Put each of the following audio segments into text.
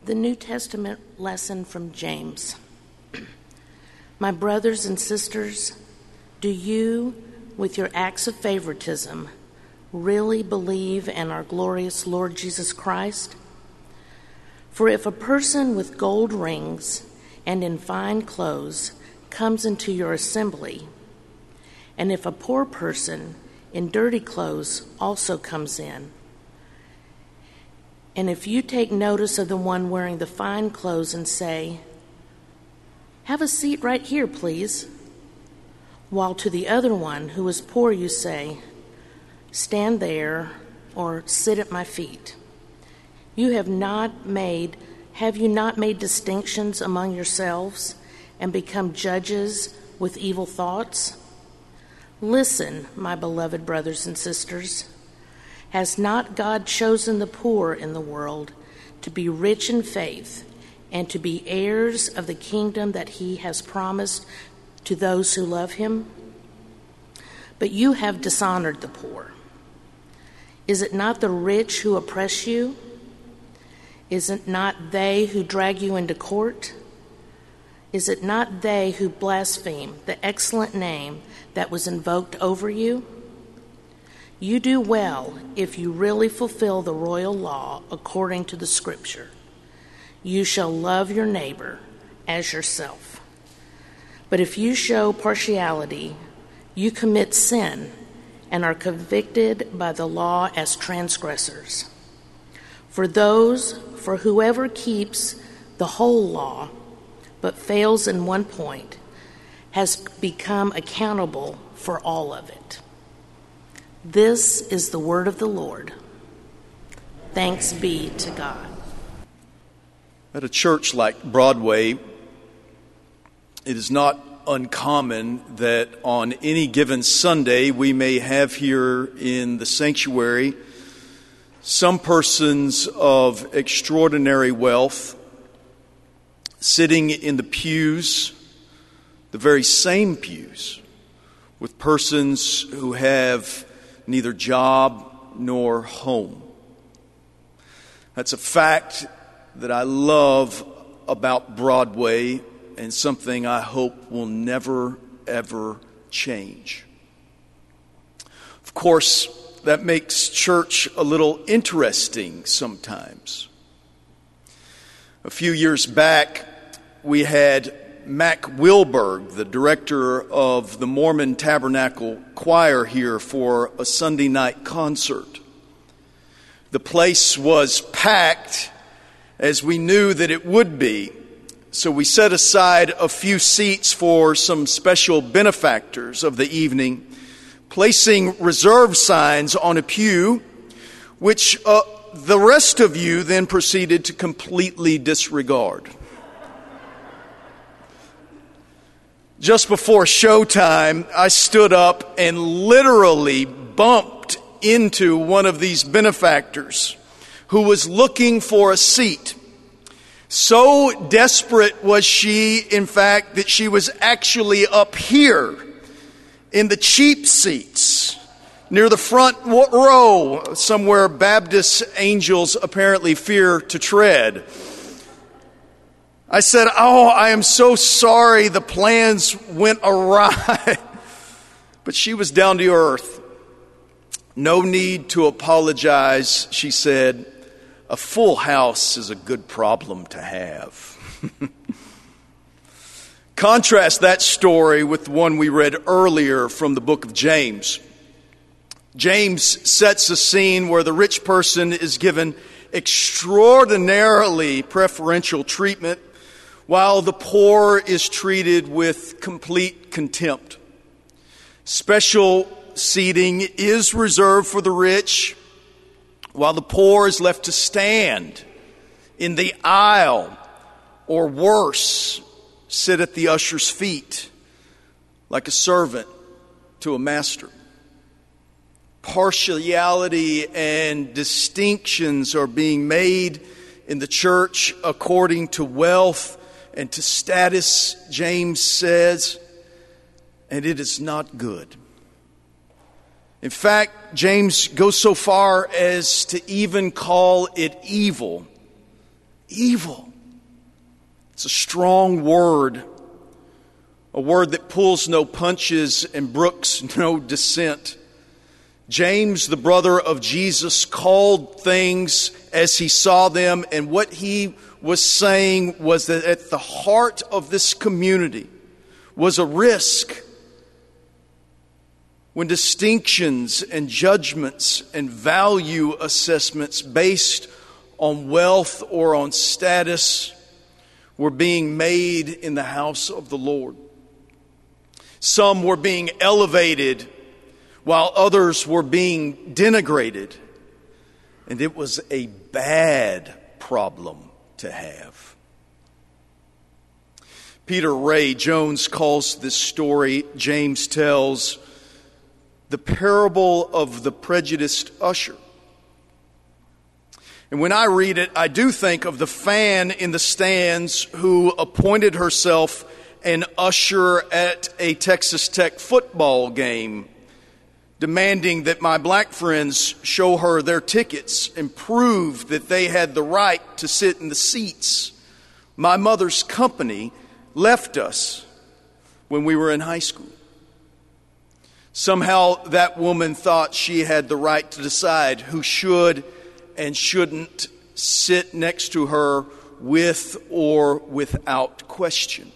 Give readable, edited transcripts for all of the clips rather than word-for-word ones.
The New Testament lesson from James. My brothers and sisters, do you, with your acts of favoritism, really believe in our glorious Lord Jesus Christ? For if a person with gold rings and in fine clothes comes into your assembly, and if a poor person in dirty clothes also comes in, and if you take notice of the one wearing the fine clothes and say, "Have a seat right here, please," while to the other one who is poor you say, "Stand there," or "Sit at my feet," have you not made distinctions among yourselves and become judges with evil thoughts? Listen, my beloved brothers and sisters. Has not God chosen the poor in the world to be rich in faith and to be heirs of the kingdom that he has promised to those who love him? But you have dishonored the poor. Is it not the rich who oppress you? Is it not they who drag you into court? Is it not they who blaspheme the excellent name that was invoked over you? You do well if you really fulfill the royal law according to the Scripture. You shall love your neighbor as yourself. But if you show partiality, you commit sin and are convicted by the law as transgressors. For whoever keeps the whole law but fails in one point has become accountable for all of it. This is the word of the Lord. Thanks be to God. At a church like Broadway, it is not uncommon that on any given Sunday we may have here in the sanctuary some persons of extraordinary wealth sitting in the pews, the very same pews, with persons who have neither job nor home. That's a fact that I love about Broadway and something I hope will never, ever change. Of course, that makes church a little interesting sometimes. A few years back, we had Mac Wilberg, the director of the Mormon Tabernacle Choir, here for a Sunday night concert. The place was packed, as we knew that it would be, so we set aside a few seats for some special benefactors of the evening, placing reserve signs on a pew, which the rest of you then proceeded to completely disregard. Just before showtime, I stood up and literally bumped into one of these benefactors who was looking for a seat. So desperate was she, in fact, that she was actually up here in the cheap seats near the front row, somewhere Baptist angels apparently fear to tread. I said, "Oh, I am so sorry, the plans went awry." But she was down to earth. "No need to apologize," she said. "A full house is a good problem to have." Contrast that story with the one we read earlier from the book of James. James sets a scene where the rich person is given extraordinarily preferential treatment, while the poor is treated with complete contempt. Special seating is reserved for the rich, while the poor is left to stand in the aisle, or worse, sit at the usher's feet like a servant to a master. Partiality and distinctions are being made in the church according to wealth and to status, James says, and it is not good. In fact, James goes so far as to even call it evil Evil. It's a strong word. A word that pulls no punches and brooks no dissent. James, the brother of Jesus, called things as he saw them, and what he was saying was that at the heart of this community was a risk when distinctions and judgments and value assessments based on wealth or on status were being made in the house of the Lord. Some were being elevated while others were being denigrated. And it was a bad problem to have. Peter Ray Jones calls this story James tells the parable of the prejudiced usher. And when I read it, I do think of the fan in the stands who appointed herself an usher at a Texas Tech football game, demanding that my black friends show her their tickets and prove that they had the right to sit in the seats. My mother's company left us when we were in high school. Somehow that woman thought she had the right to decide who should and shouldn't sit next to her with or without question.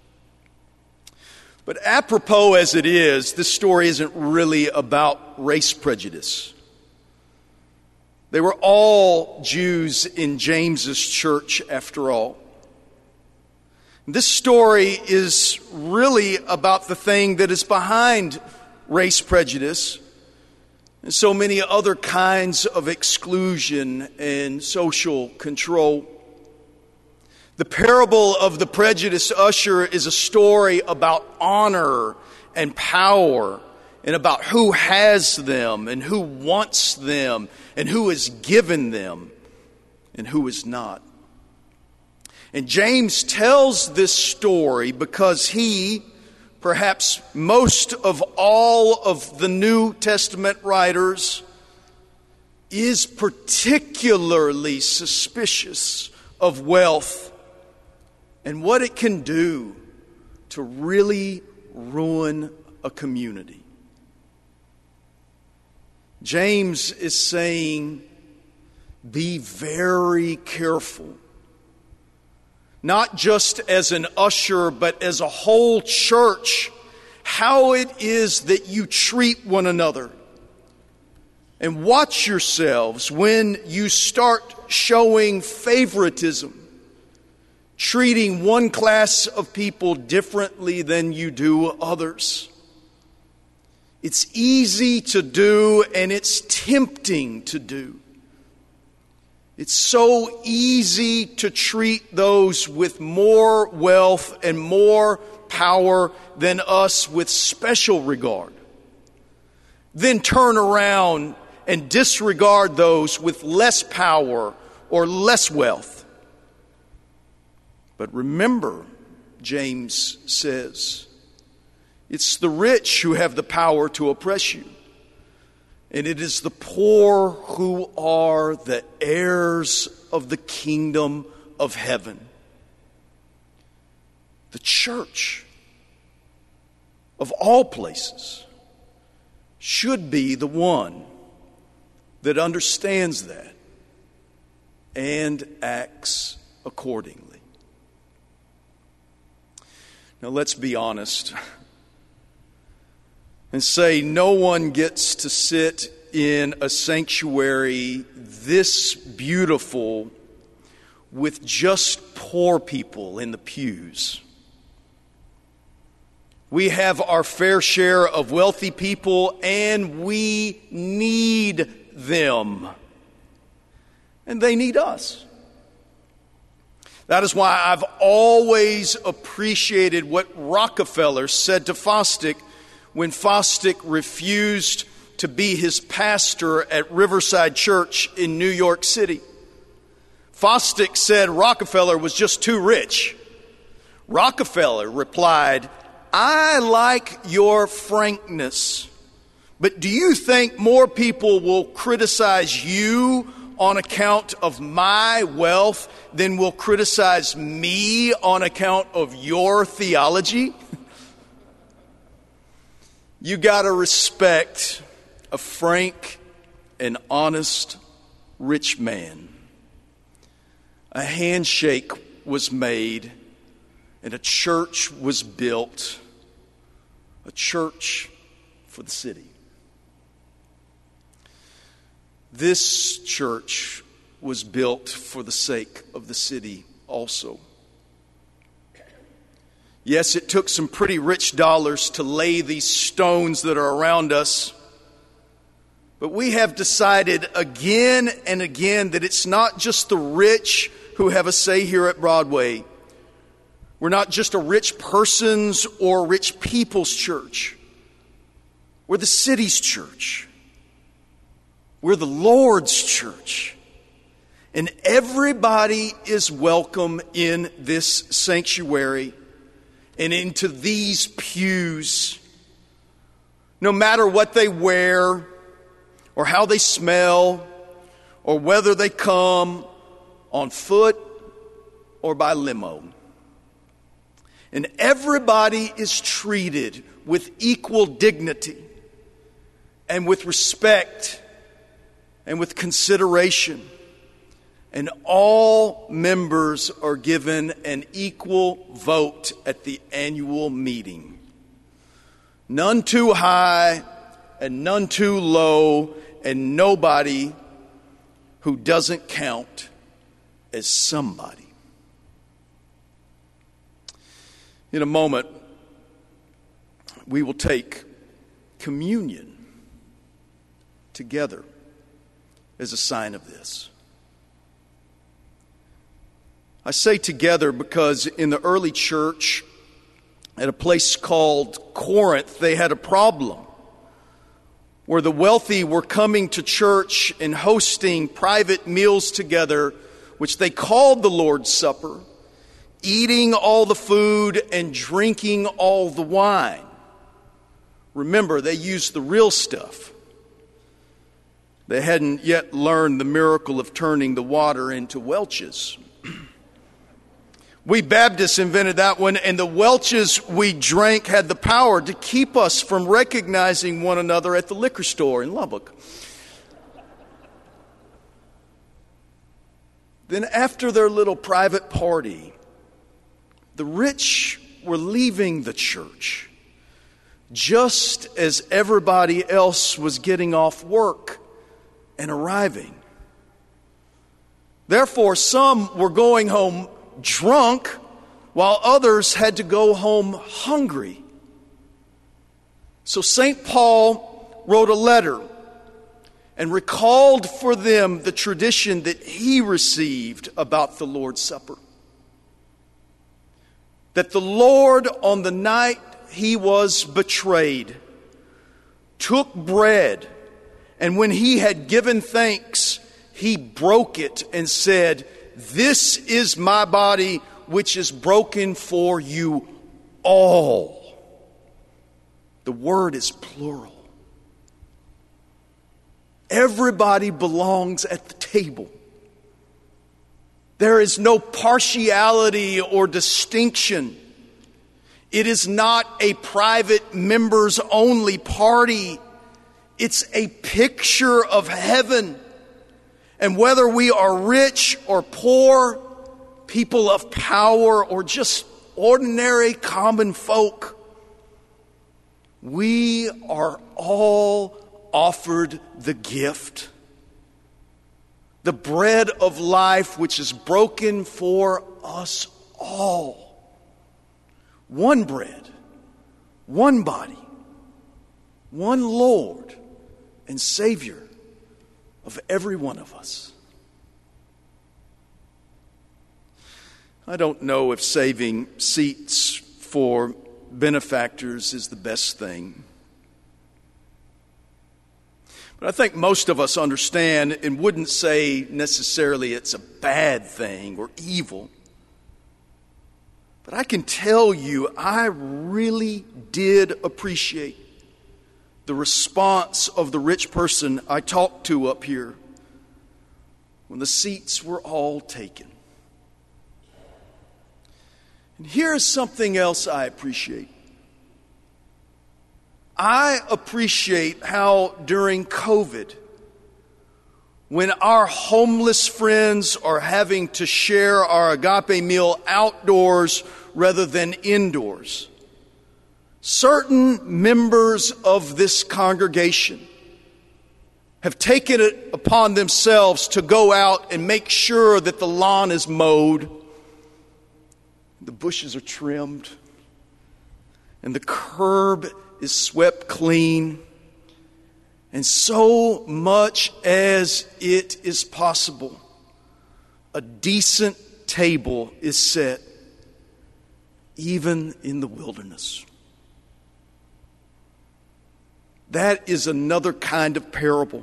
But apropos as it is, this story isn't really about race prejudice. They were all Jews in James's church after all. This story is really about the thing that is behind race prejudice and so many other kinds of exclusion and social control. The parable of the prejudiced usher is a story about honor and power and about who has them and who wants them and who is given them and who is not. And James tells this story because he, perhaps most of all of the New Testament writers, is particularly suspicious of wealth and what it can do to really ruin a community. James is saying, be very careful. Not just as an usher, but as a whole church, how it is that you treat one another. And watch yourselves when you start showing favoritism, treating one class of people differently than you do others. It's easy to do and it's tempting to do. It's so easy to treat those with more wealth and more power than us with special regard. Then turn around and disregard those with less power or less wealth. But remember, James says, it's the rich who have the power to oppress you. And it is the poor who are the heirs of the kingdom of heaven. The church, of all places, should be the one that understands that and acts accordingly. Now let's be honest and say no one gets to sit in a sanctuary this beautiful with just poor people in the pews. We have our fair share of wealthy people and we need them. And they need us. That is why I've always appreciated what Rockefeller said to Fosdick when Fosdick refused to be his pastor at Riverside Church in New York City. Fosdick said Rockefeller was just too rich. Rockefeller replied, I like your frankness, but do you think more people will criticize you on account of my wealth than will criticize me on account of your theology? You got to respect a frank and honest rich man. A handshake was made and a church was built. A church for the city. This church was built for the sake of the city also. Yes, it took some pretty rich dollars to lay these stones that are around us. But we have decided again and again that it's not just the rich who have a say here at Broadway. We're not just a rich person's or rich people's church. We're the city's church. We're the Lord's church. And everybody is welcome in this sanctuary and into these pews. No matter what they wear, or how they smell, or whether they come on foot or by limo. And everybody is treated with equal dignity and with respect and with consideration. And all members are given an equal vote at the annual meeting. None too high and none too low, and nobody who doesn't count as somebody. In a moment, we will take communion together as a sign of this. I say together because in the early church, at a place called Corinth, they had a problem where the wealthy were coming to church and hosting private meals together, which they called the Lord's Supper, eating all the food and drinking all the wine. Remember, they used the real stuff. They hadn't yet learned the miracle of turning the water into Welch's. We Baptists invented that one, and the Welch's we drank had the power to keep us from recognizing one another at the liquor store in Lubbock. Then after their little private party, the rich were leaving the church just as everybody else was getting off work and arriving. Therefore, some were going home drunk, while others had to go home hungry. So St. Paul wrote a letter and recalled for them the tradition that he received about the Lord's Supper. That the Lord, on the night he was betrayed, took bread, and when he had given thanks, he broke it and said, "This is my body, which is broken for you all." The word is plural. Everybody belongs at the table. There is no partiality or distinction. It is not a private members only party. It's a picture of heaven. And whether we are rich or poor, people of power or just ordinary common folk, we are all offered the gift. The bread of life which is broken for us all. One bread, one body, one Lord and Savior of every one of us. I don't know if saving seats for benefactors is the best thing. But I think most of us understand and wouldn't say necessarily it's a bad thing or evil. But I can tell you, I really did appreciate the response of the rich person I talked to up here when the seats were all taken. And here's something else I appreciate. I appreciate how during COVID, when our homeless friends are having to share our agape meal outdoors rather than indoors, certain members of this congregation have taken it upon themselves to go out and make sure that the lawn is mowed, the bushes are trimmed, and the curb is swept clean. And so much as it is possible, a decent table is set, even in the wilderness. That is another kind of parable.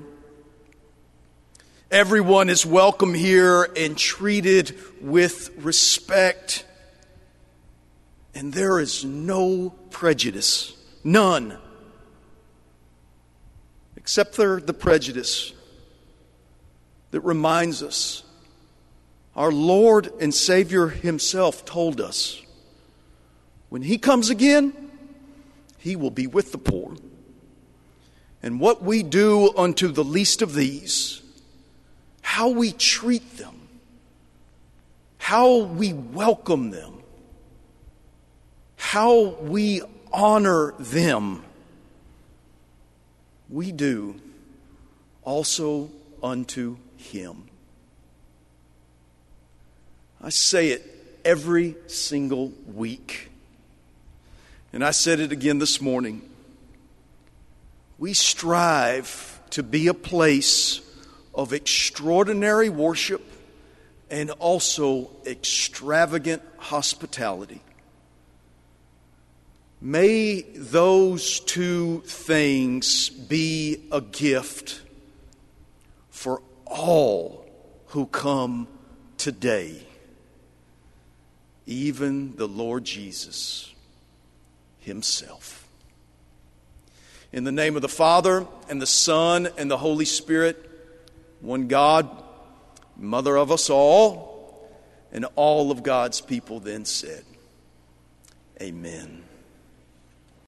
Everyone is welcome here and treated with respect. And there is no prejudice, none. Except for the prejudice that reminds us our Lord and Savior Himself told us when He comes again, He will be with the poor. And what we do unto the least of these, how we treat them, how we welcome them, how we honor them, we do also unto Him. I say it every single week. And I said it again this morning. We strive to be a place of extraordinary worship and also extravagant hospitality. May those two things be a gift for all who come today, even the Lord Jesus Himself. In the name of the Father, and the Son, and the Holy Spirit, one God, Mother of us all, and all of God's people then said, Amen.